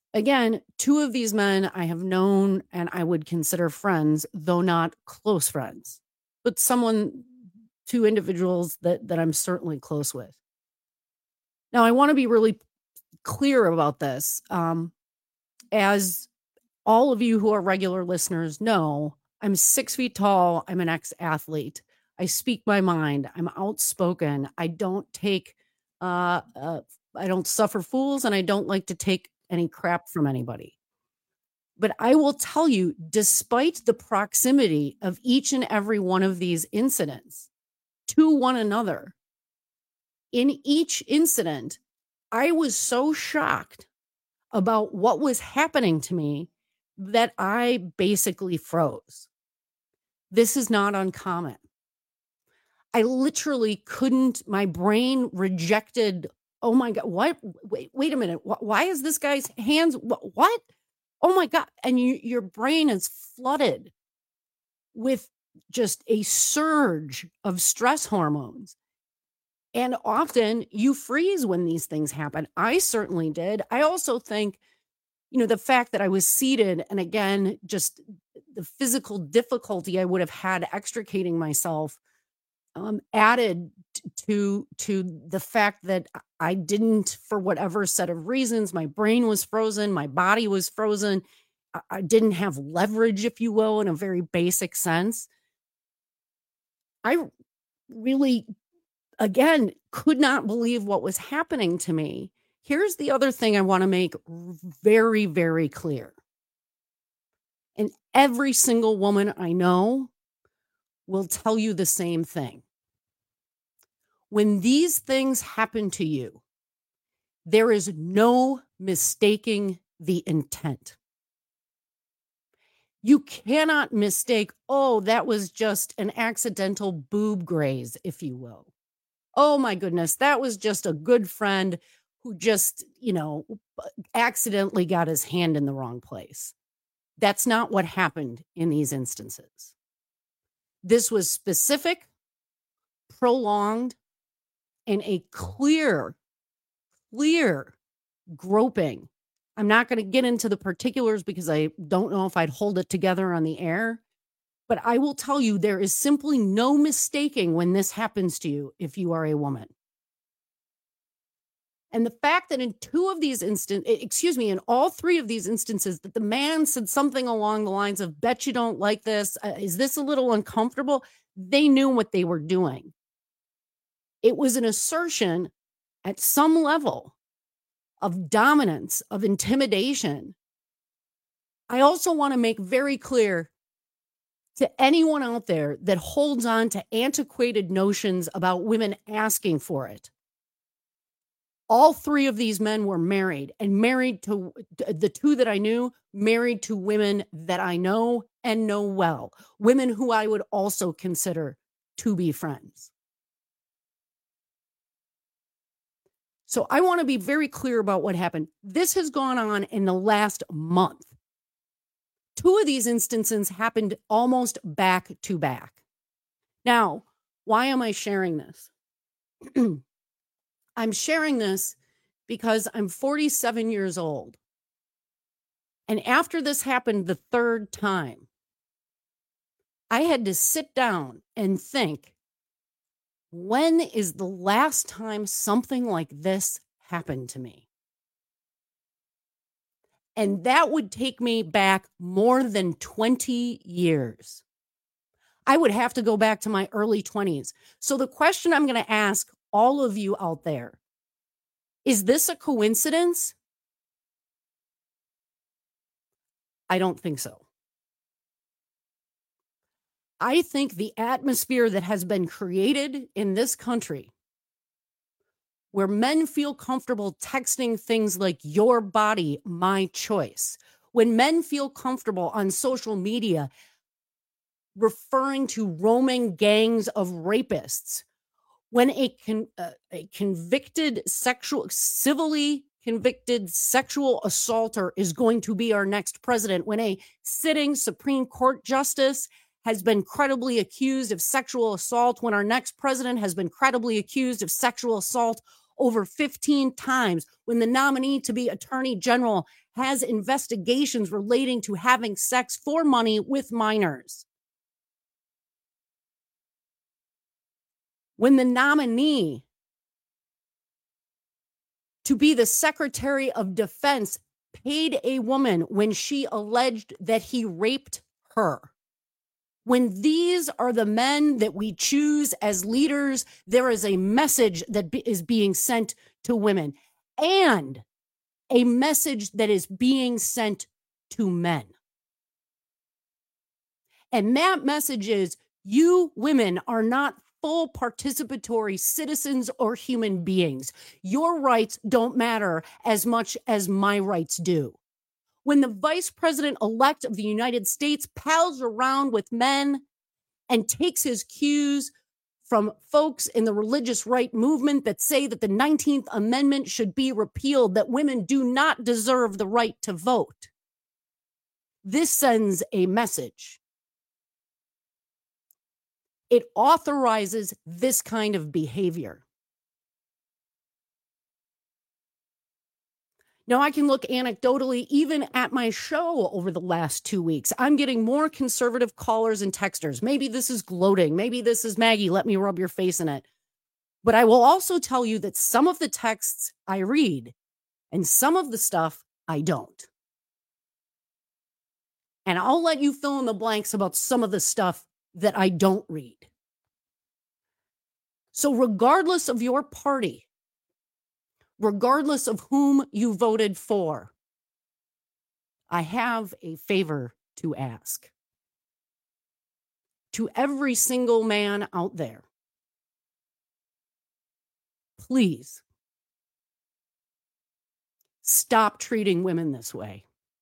Again, two of these men I have known and I would consider friends, though not close friends, but someone, two individuals that, that I'm certainly close with. Now, I want to be really clear about this. Um, as all of you who are regular listeners know, I'm six feet tall. I'm an ex-athlete. I speak my mind. I'm outspoken. I don't take, uh, uh, I don't suffer fools, and I don't like to take any crap from anybody. But I will tell you, despite the proximity of each and every one of these incidents to one another, in each incident, I was so shocked about what was happening to me that I basically froze. This is not uncommon. I literally couldn't, my brain rejected, oh my God, what? Wait, wait a minute. Why is this guy's hands? What? Oh my God. And you, your brain is flooded with just a surge of stress hormones. And often you freeze when these things happen. I certainly did. I also think, you know, the fact that I was seated, and again, just the physical difficulty I would have had extricating myself, um, added to to the fact that I didn't, for whatever set of reasons, my brain was frozen, my body was frozen. I, I didn't have leverage, if you will, in a very basic sense. I really, again, could not believe what was happening to me. Here's the other thing I want to make very, very clear. And every single woman I know will tell you the same thing. When these things happen to you, there is no mistaking the intent. You cannot mistake, oh, that was just an accidental boob graze, if you will. Oh my goodness, that was just a good friend who just, you know, accidentally got his hand in the wrong place. That's not what happened in these instances. This was specific, prolonged, and a clear, clear groping. I'm not going to get into the particulars because I don't know if I'd hold it together on the air. But I will tell you, there is simply no mistaking when this happens to you if you are a woman. And the fact that in two of these instances, excuse me, in all three of these instances, that the man said something along the lines of, bet you don't like this. Uh, is this a little uncomfortable? They knew what they were doing. It was an assertion at some level of dominance, of intimidation. I also want to make very clear to anyone out there that holds on to antiquated notions about women asking for it. All three of these men were married, and married to the two that I knew, married to women that I know and know well, women who I would also consider to be friends. So I want to be very clear about what happened. This has gone on in the last month. Two of these instances happened almost back to back. Now, why am I sharing this? I'm sharing this because I'm forty-seven years old. And after this happened the third time, I had to sit down and think, when is the last time something like this happened to me? And that would take me back more than twenty years. I would have to go back to my early twenties. So the question I'm going to ask all of you out there, is this a coincidence? I don't think so. I think the atmosphere that has been created in this country, where men feel comfortable texting things like your body, my choice, when men feel comfortable on social media referring to roaming gangs of rapists, when a, con, uh, a convicted sexual, civilly convicted sexual assaulter is going to be our next president, when a sitting Supreme Court justice has been credibly accused of sexual assault, when our next president has been credibly accused of sexual assault, over fifteen times, when the nominee to be attorney general has investigations relating to having sex for money with minors. When the nominee to be the Secretary of Defense paid a woman when she alleged that he raped her. When these are the men that we choose as leaders, there is a message that be, is being sent to women, and a message that is being sent to men. And that message is, you women are not full participatory citizens or human beings. Your rights don't matter as much as my rights do. When the vice president-elect of the United States pals around with men and takes his cues from folks in the religious right movement that say that the nineteenth Amendment should be repealed, that women do not deserve the right to vote, this sends a message. It authorizes this kind of behavior. Now, I can look anecdotally even at my show over the last two weeks. I'm getting more conservative callers and texters. Maybe this is gloating. Maybe this is, Maggie, let me rub your face in it. But I will also tell you that some of the texts I read and some of the stuff I don't. And I'll let you fill in the blanks about some of the stuff that I don't read. So regardless of your party, regardless of whom you voted for, I have a favor to ask. To every single man out there, please stop treating women this way.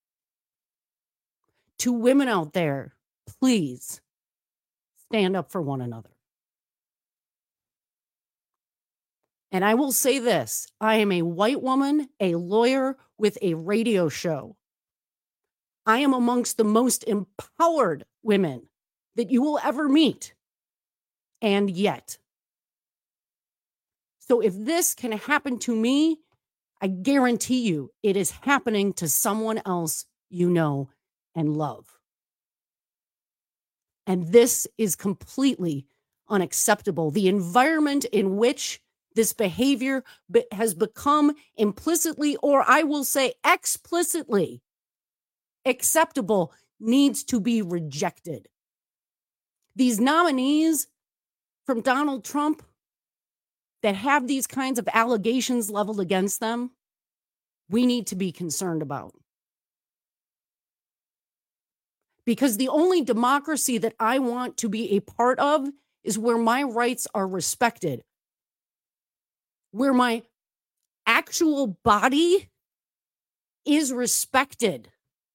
To women out there, please stand up for one another. And I will say this, I am a white woman, a lawyer with a radio show. I am amongst the most empowered women that you will ever meet. And yet. So if this can happen to me, I guarantee you it is happening to someone else you know and love. And this is completely unacceptable. The environment in which this behavior has become implicitly, or I will say explicitly, acceptable needs to be rejected. These nominees from Donald Trump that have these kinds of allegations leveled against them, we need to be concerned about. Because the only democracy that I want to be a part of is where my rights are respected, where my actual body is respected.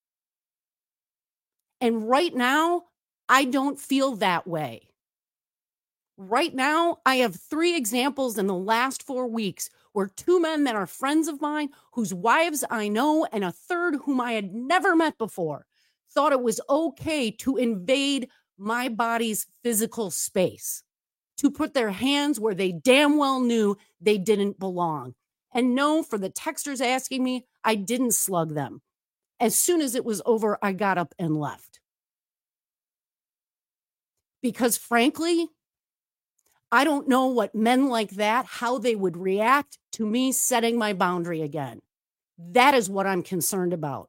And right now, I don't feel that way. Right now, I have three examples in the last four weeks where two men that are friends of mine, whose wives I know, and a third whom I had never met before, thought it was okay to invade my body's physical space, to put their hands where they damn well knew they didn't belong. And no, for the texters asking me, I didn't slug them. As soon as it was over, I got up and left. Because frankly, I don't know what men like that, how they would react to me setting my boundary again. That is what I'm concerned about.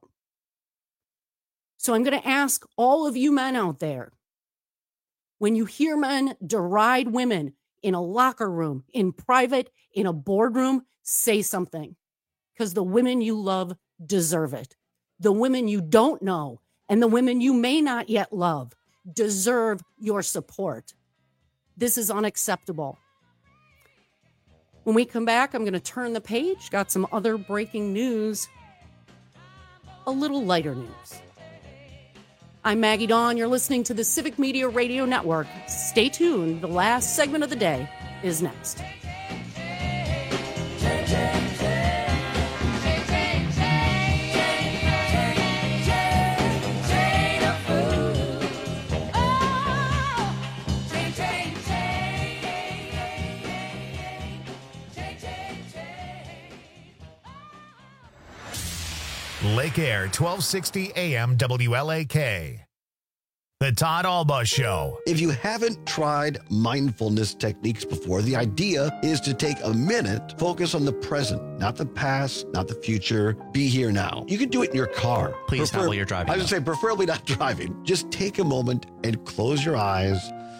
So I'm going to ask all of you men out there, when you hear men deride women in a locker room, in private, in a boardroom, say something. Because the women you love deserve it. The women you don't know and the women you may not yet love deserve your support. This is unacceptable. When we come back, I'm going to turn the page. Got some other breaking news. A little lighter news. I'm Maggie Dawn. You're listening to the Civic Media Radio Network. Stay tuned. The last segment of the day is next. Lake Air, twelve sixty A M W L A K. The Todd Alba Show. If you haven't tried mindfulness techniques before, the idea is to take a minute, focus on the present, not the past, not the future. Be here now. You can do it in your car. Please, not while you're driving, I would though. say preferably not driving. Just take a moment and close your eyes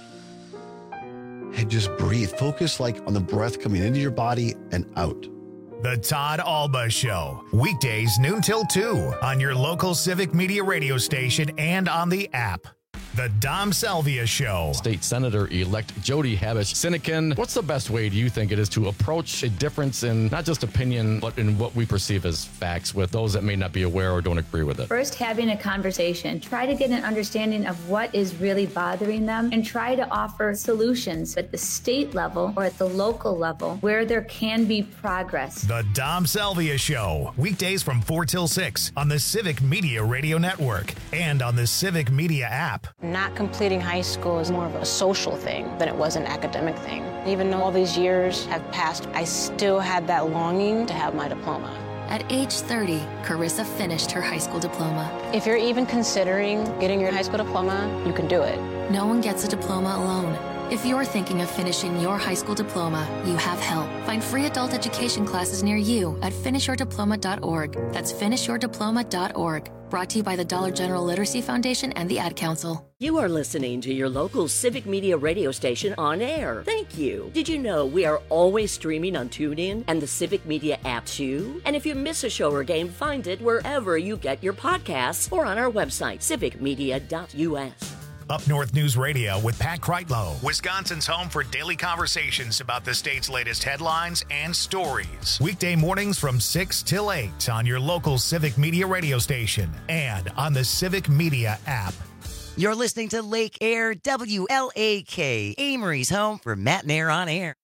and just breathe. Focus like on the breath coming into your body and out. The Todd Alba Show. Weekdays noon till two on your local Civic Media radio station and on the app. The Dom Salvia Show. State Senator-elect Jody Habush-Sinekin, what's the best way do you think it is to approach a difference in not just opinion, but in what we perceive as facts with those that may not be aware or don't agree with it? First, having a conversation. Try to get an understanding of what is really bothering them and try to offer solutions at the state level or at the local level where there can be progress. The Dom Salvia Show. Weekdays from four till six on the Civic Media Radio Network and on the Civic Media app. Not completing high school is more of a social thing than it was an academic thing. Even though all these years have passed, I still had that longing to have my diploma. At age thirty, Carissa finished her high school diploma. If you're even considering getting your high school diploma, you can do it. No one gets a diploma alone. If you're thinking of finishing your high school diploma, you have help. Find free adult education classes near you at finish your diploma dot org. That's finish your diploma dot org. Brought to you by the Dollar General Literacy Foundation and the Ad Council. You are listening to your local Civic Media radio station on air. Thank you. Did you know we are always streaming on TuneIn and the Civic Media app too? And if you miss a show or game, find it wherever you get your podcasts or on our website, civic media dot U S. Up North News Radio with Pat Kreitlow, Wisconsin's home for daily conversations about the state's latest headlines and stories. Weekday mornings from six till eight on your local Civic Media radio station and on the Civic Media app. You're listening to Lake Air W L A K, Amory's home for Matt and Air on Air.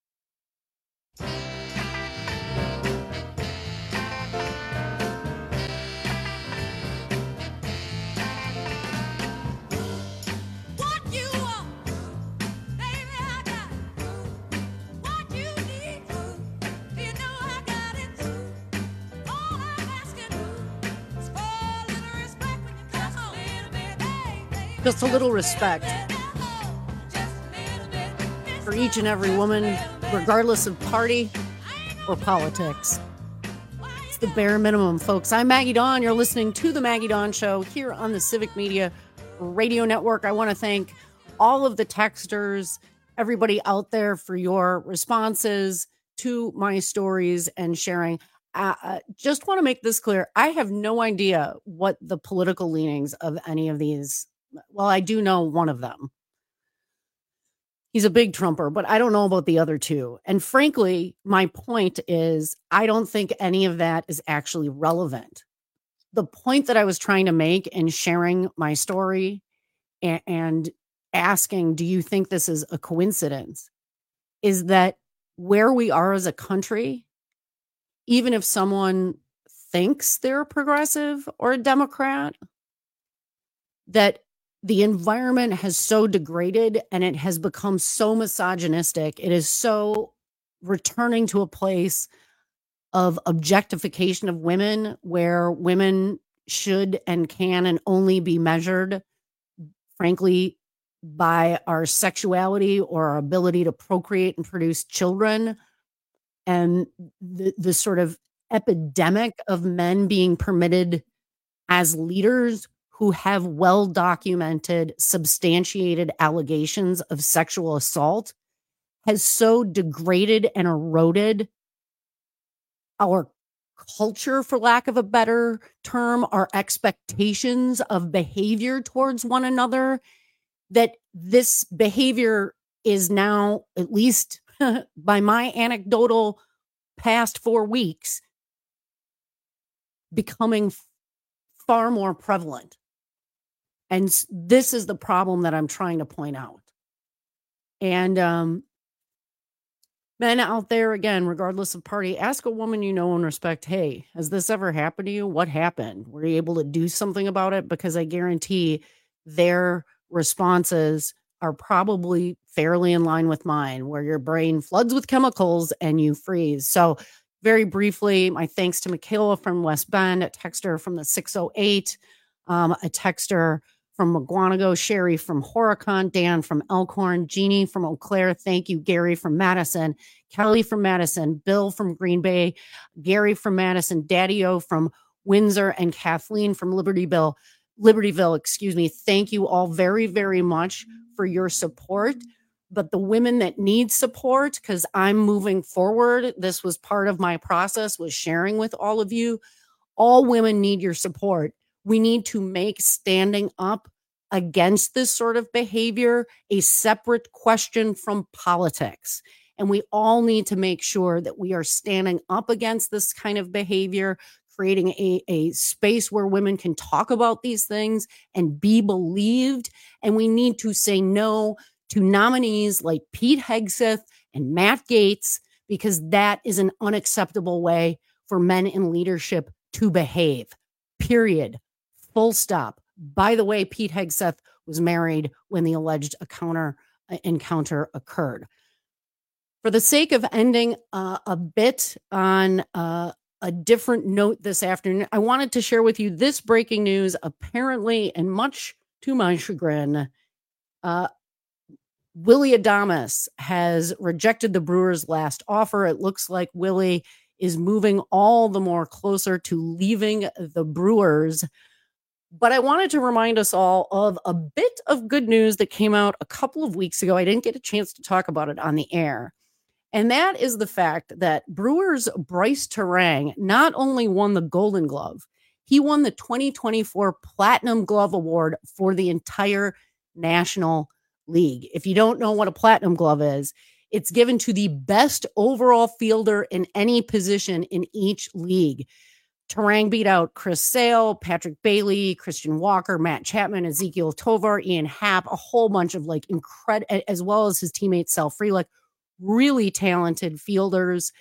Just a little respect for each and every woman, regardless of party or politics. It's the bare minimum, folks. I'm Maggie Dawn. You're listening to The Maggie Dawn Show here on the Civic Media Radio Network. I want to thank all of the texters, everybody out there for your responses to my stories and sharing. I uh, just want to make this clear. I have no idea what the political leanings of any of these. Well, I do know one of them. He's a big Trumper, but I don't know about the other two. And frankly, my point is, I don't think any of that is actually relevant. The point that I was trying to make in sharing my story and, and asking, do you think this is a coincidence, is that where we are as a country, even if someone thinks they're a progressive or a Democrat, that the environment has so degraded and it has become so misogynistic. It is so returning to a place of objectification of women where women should and can and only be measured, frankly, by our sexuality or our ability to procreate and produce children. And the, the sort of epidemic of men being permitted as leaders who have well-documented, substantiated allegations of sexual assault has so degraded and eroded our culture, for lack of a better term, our expectations of behavior towards one another, that this behavior is now, at least by my anecdotal past four weeks, becoming far more prevalent. And this is the problem that I'm trying to point out. And um, men out there, again, regardless of party, ask a woman you know and respect, hey, has this ever happened to you? What happened? Were you able to do something about it? Because I guarantee their responses are probably fairly in line with mine, where your brain floods with chemicals and you freeze. So very briefly, my thanks to Michaela from West Bend, a texter from the six oh eight, um, a texter from McGuanago, Sherry from Horicon, Dan from Elkhorn, Jeannie from Eau Claire. Thank you, Gary from Madison, Kelly from Madison, Bill from Green Bay, Gary from Madison, Daddy-O from Windsor, and Kathleen from Libertyville. Libertyville, excuse me. Thank you all very, very much for your support. But the women that need support, because I'm moving forward, this was part of my process, was sharing with all of you. All women need your support. We need to make standing up against this sort of behavior a separate question from politics. And we all need to make sure that we are standing up against this kind of behavior, creating a, a space where women can talk about these things and be believed. And we need to say no to nominees like Pete Hegseth and Matt Gaetz, because that is an unacceptable way for men in leadership to behave. Period. Full stop. By the way, Pete Hegseth was married when the alleged encounter, encounter occurred. For the sake of ending uh, a bit on uh, a different note this afternoon, I wanted to share with you this breaking news. Apparently, and much to my chagrin, uh, Willy Adames has rejected the Brewers' last offer. It looks like Willie is moving all the more closer to leaving the Brewers. But I wanted to remind us all of a bit of good news that came out a couple of weeks ago. I didn't get a chance to talk about it on the air. And that is the fact that Brewers' Bryce Terang not only won the Golden Glove, he won the twenty twenty-four Platinum Glove Award for the entire National League. If you don't know what a Platinum Glove is, it's given to the best overall fielder in any position in each league. Terang beat out Chris Sale, Patrick Bailey, Christian Walker, Matt Chapman, Ezekiel Tovar, Ian Happ, a whole bunch of like incredible, as well as his teammate Sal Frelick, really talented fielders.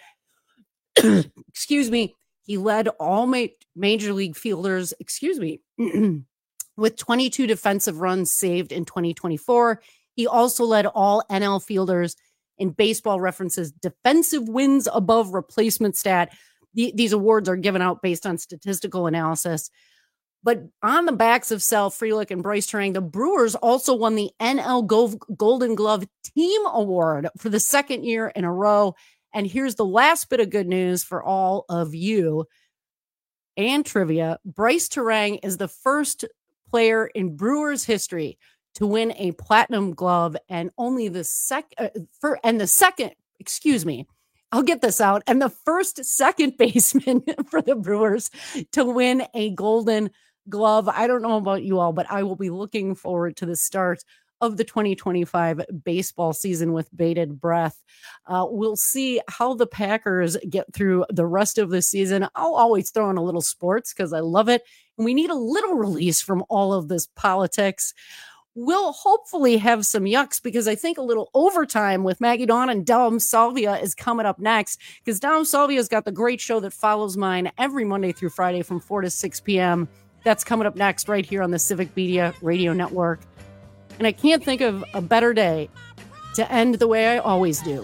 Excuse me. He led all ma- major league fielders, excuse me, with twenty-two defensive runs saved in twenty twenty-four. He also led all N L fielders in Baseball Reference's defensive wins above replacement stat. The, these awards are given out based on statistical analysis. But on the backs of Sal Frelick and Bryce Terang, the Brewers also won the N L Go- Golden Glove Team Award for the second year in a row. And here's the last bit of good news for all of you and trivia. Bryce Terang is the first player in Brewers history to win a Platinum Glove, and only the sec uh, for and the second, excuse me, I'll get this out, and the first second baseman for the Brewers to win a Golden Glove. I don't know about you all, but I will be looking forward to the start of the twenty twenty-five baseball season with bated breath. Uh, we'll see how the Packers get through the rest of the season. I'll always throw in a little sports because I love it. And we need a little release from all of this politics. We'll hopefully have some yucks because I think a little overtime with Maggie Dawn and Dom Salvia is coming up next, because Dom Salvia's got the great show that follows mine every Monday through Friday from four to six p.m. That's coming up next right here on the Civic Media Radio Network. And I can't think of a better day to end the way I always do.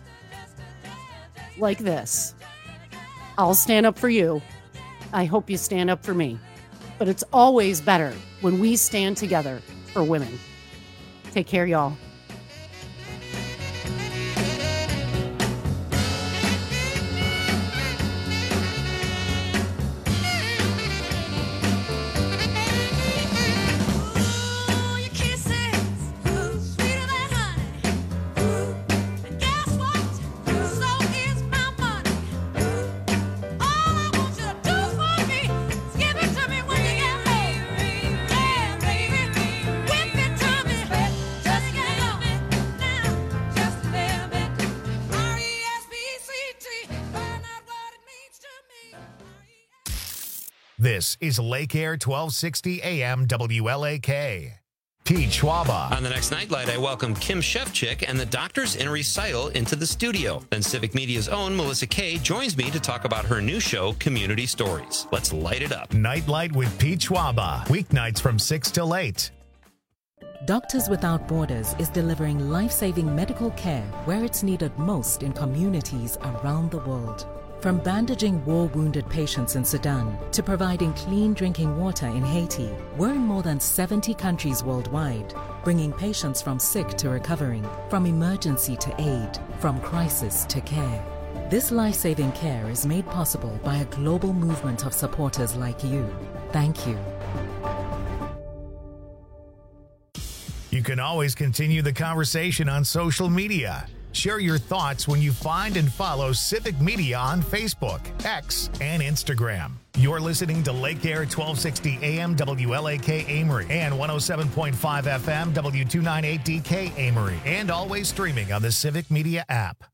Like this. I'll stand up for you. I hope you stand up for me. But it's always better when we stand together for women. Take care, y'all. This is Lake Air twelve sixty A M W L A K. Pete Schwaba. On the next Nightlight, I welcome Kim Shefchick and the Doctors in Recital into the studio. Then Civic Media's own Melissa Kay joins me to talk about her new show, Community Stories. Let's light it up. Nightlight with Pete Schwaba. Weeknights from six till eight. Doctors Without Borders is delivering life-saving medical care where it's needed most in communities around the world. From bandaging war-wounded patients in Sudan to providing clean drinking water in Haiti, we're in more than seventy countries worldwide, bringing patients from sick to recovering, from emergency to aid, from crisis to care. This life-saving care is made possible by a global movement of supporters like you. Thank you. You can always continue the conversation on social media. Share your thoughts when you find and follow Civic Media on Facebook, X, and Instagram. You're listening to Lake Air twelve sixty A M W L A K Amory and one oh seven point five F M W two ninety-eight D K Amory, and always streaming on the Civic Media app.